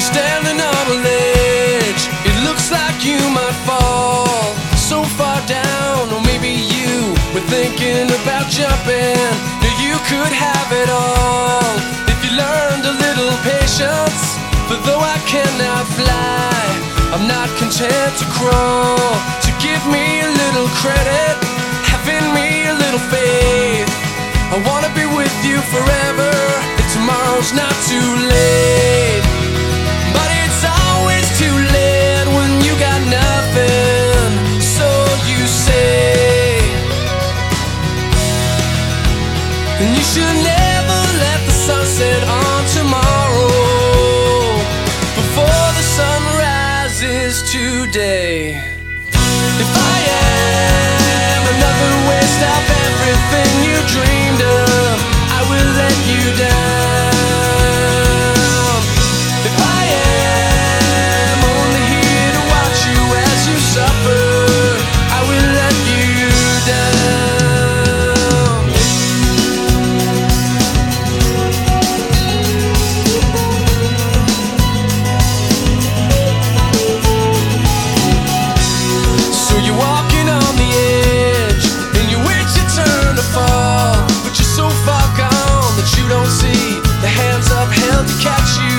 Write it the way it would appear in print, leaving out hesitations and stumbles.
standing on a ledge. It looks like you might fall so far down, or maybe you were thinking about jumping. Now you could have it all if you learned a little patience. For though I cannot fly, I'm not content to crawl. So give me a little credit, having me a little faith. I wanna be with you forever, if tomorrow's not too late. But it's always too late when you got nothing, so you say. And you should never let the sun set on tomorrow before the sun rises today. If I am another waste of everything you dreamed of, I will let you down. If I am only here to watch you as you suffer, I will let you down. So you're walking on the edge, and you wait your turn to fall, but you're so far gone that you don't see the hands upheld to catch you.